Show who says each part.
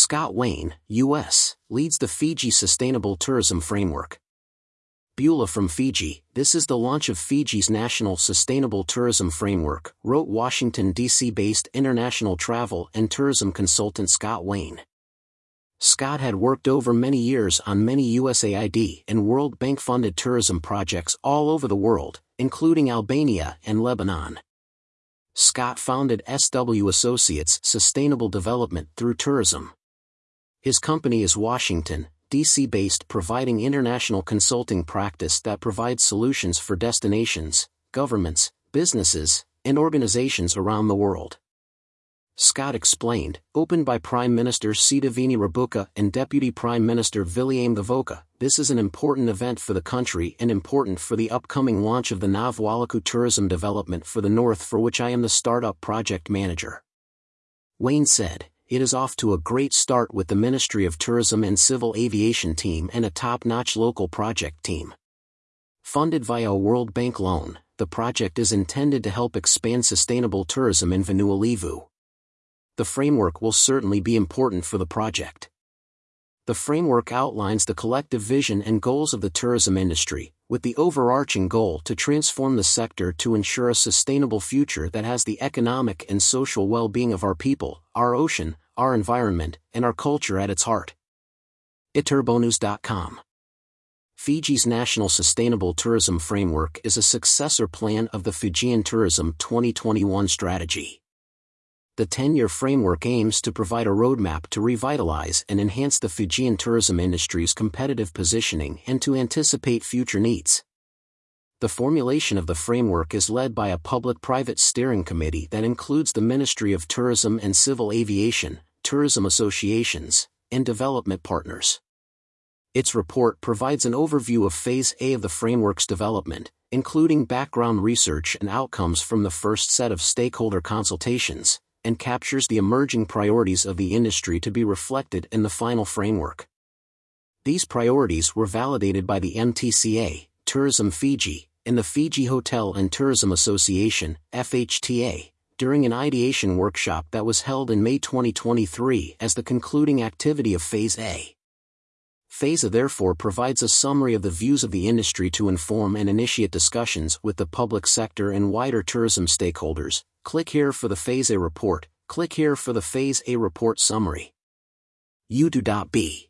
Speaker 1: Scott Wayne, U.S., leads the Fiji Sustainable Tourism Framework. Beulah from Fiji, this is the launch of Fiji's National Sustainable Tourism Framework, wrote Washington, D.C.-based international travel and tourism consultant Scott Wayne. Scott had worked over many years on many USAID and World Bank-funded tourism projects all over the world, including Albania and Lebanon. Scott founded SW Associates Sustainable Development through Tourism. His company is Washington, D.C.-based, providing international consulting practice that provides solutions for destinations, governments, businesses, and organizations around the world. Scott explained, opened by Prime Minister Sitiveni Rabuka and Deputy Prime Minister William Gavoka, this is an important event for the country and important for the upcoming launch of the Navwalaku Tourism Development for the North, for which I am the startup project manager. Wayne said, it is off to a great start with the Ministry of Tourism and Civil Aviation team and a top-notch local project team. Funded via a World Bank loan, the project is intended to help expand sustainable tourism in Vanuatu. The framework will certainly be important for the project. The framework outlines the collective vision and goals of the tourism industry, with the overarching goal to transform the sector to ensure a sustainable future that has the economic and social well-being of our people, our ocean, our environment, and our culture at its heart. Iturbonews.com. Fiji's National Sustainable Tourism Framework is a successor plan of the Fijian Tourism 2021 strategy. The 10-year framework aims to provide a roadmap to revitalize and enhance the Fijian tourism industry's competitive positioning and to anticipate future needs. The formulation of the framework is led by a public-private steering committee that includes the Ministry of Tourism and Civil Aviation, tourism associations, and development partners. Its report provides an overview of Phase A of the framework's development, including background research and outcomes from the first set of stakeholder consultations, and captures the emerging priorities of the industry to be reflected in the final framework. These priorities were validated by the MTCA, Tourism Fiji, and the Fiji Hotel and Tourism Association, FHTA, during an ideation workshop that was held in May 2023 as the concluding activity of Phase A. Phase A therefore provides a summary of the views of the industry to inform and initiate discussions with the public sector and wider tourism stakeholders. Click here for the Phase A report. Click here for the Phase A report summary. U2.B